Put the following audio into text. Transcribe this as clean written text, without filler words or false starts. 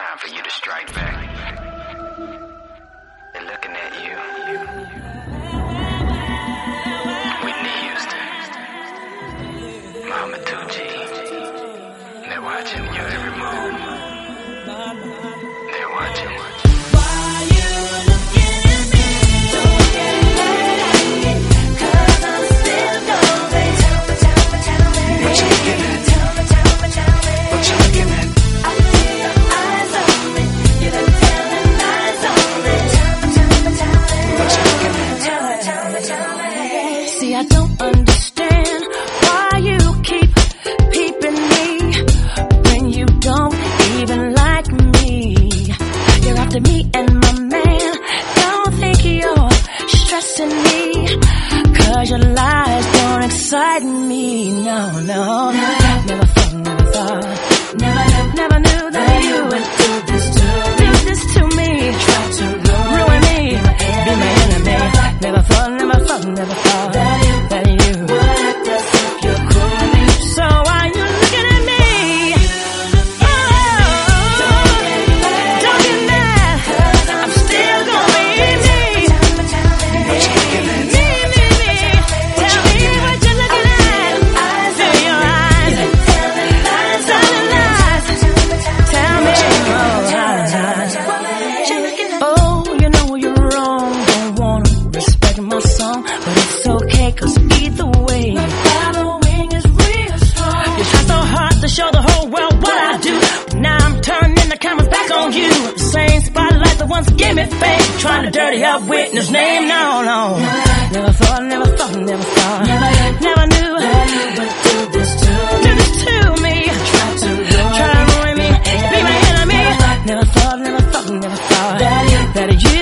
time for you to strike back. They're looking at you. Whitney Houston, Mama 2G. They're watching your every move. They're watching. See, I don't understand why you keep peeping me when you don't even like me. You're after me and my man. Don't think you're stressing me, 'cause your lies don't excite me. No, no, never thought, never knew that you would do this to me. Try to ruin me, be my enemy. Never thought that you would act as if you're cool with me. So why you looking at me? Oh, don't get mad, I'm still gonna be me. Me. Tell me what you're looking at. Through your eyes, telling lies. Tell me, oh, you know you're wrong. Don't wanna respect my song, but it's okay, 'cause either way, my following is real strong. You try so hard to show the whole world what I do, but now I'm turning the cameras back on you. The same spotlight that once gave me fame, trying to dirty up Whitney's name. No, never thought, never knew that you would do this to me. Try to ruin me, be my enemy. Never thought that you